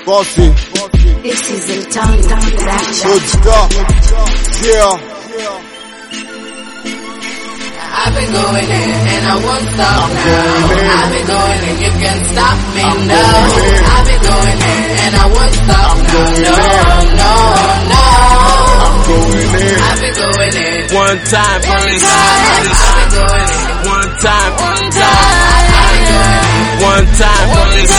Bossy. This is the Tongue Production. Good stuff. Yeah. I've been going in and I won't stop now. I've been going in, you can't stop me, no. I've been going in and I won't stop now. No. I've been going in. One time, police. I've been going in. One time, I've been going in. one time, police.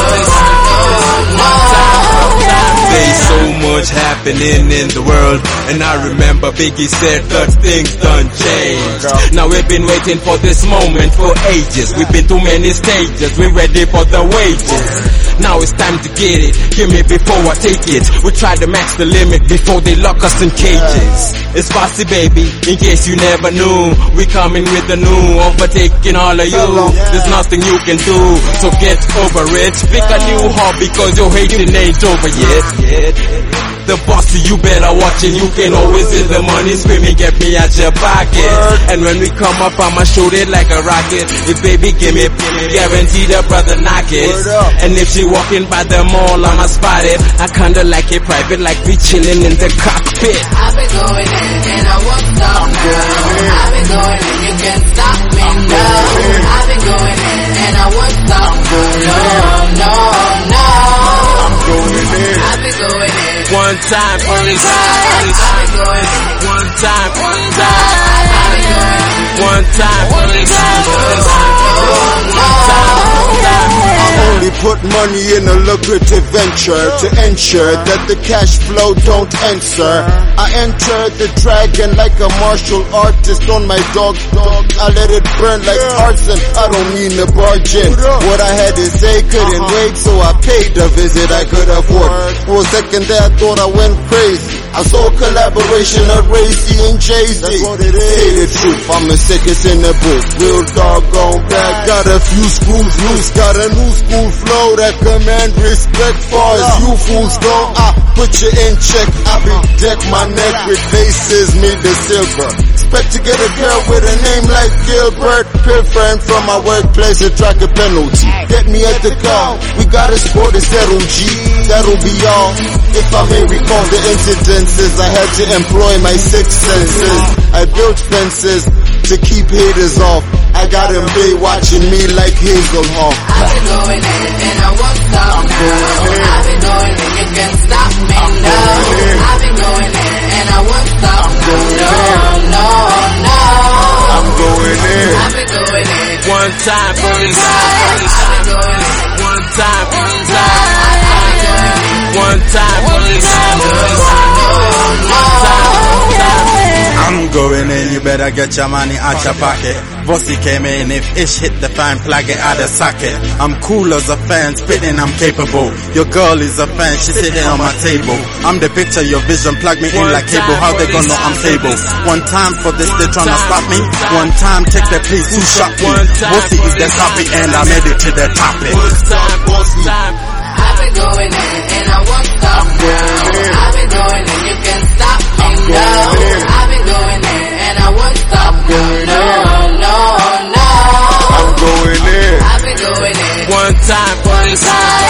There's so much happening in the world, and I remember Biggie said that things done change. Now we've been waiting for this moment for ages. We've been through many stages, we're ready for the wages. Now it's time to get it, give me before I take it. We try to max the limit before they lock us in cages. It's Bossy baby, in case you never knew. We coming with the new, overtaking all of you. There's nothing you can do, so get over it. Pick a new hobby cause your hating ain't over yet. The Bossy, you better watch it. You can always hit the money screaming, get me at your pocket. And when we come up, I'ma shoot it like a rocket. If baby give me, guarantee the brother knock it. And if she walking by the mall, I'ma spot it. I kinda like it private, like we chilling in the cockpit. I've been going in and I won't stop now. I've been going in, you can't stop me, no. I've been going in and I won't stop now. No. I've been going in. One time, police. I've been going in. One time, I've been going in. one time, police. I only put money in a lucrative venture to ensure that the cash flow don't answer. I enter the dragon like a martial artist on my dog. I let it burn like arson. I don't mean to barge in. What I had to say couldn't wait, so I paid the visit I could afford. For a second there I thought I went crazy. I saw a collaboration of Ray C and Jay-Z. Say the truth, I'm the sickest in the booth. Real doggone bad. Got a few screws loose, got a new school flow that command respect. Far as you fools go, I put you in check. I be deck my neck with laces, me the silver. Expect to get a girl with a name like Gilbert. Peer friend from my workplace, attract a penalty. Get me at the car, we got a sport to settle G. That'll be all. If I may recall the incidences, I had to employ my sixth senses. I built fences to keep haters off. I got them they watching me like Hazelhawk. I've been going in and I won't stop now. I've been going in, you can't stop me, no. I've been going in and I won't stop now. No. I'm going in. I've been going in. One time, police. I've been going in. One time, One time, I'm going in, you better get your money out your pocket. Bossy came in, if ish hit the fan, plug it out the socket. I'm cool as a fan, spitting, I'm capable. Your girl is a fan, she's sitting on my table. I'm the picture, your vision, plug me in like cable. How they gonna know I'm stable? One time for this, they tryna stop me. One time, take the place, who shot me? Bossy is the copy, and I made it to the topic. I've been going in and I won't stop now. I've been going in, you can't stop me, no. I've been going in and I won't stop now. No. I'm going in. I've been going in. One time, police.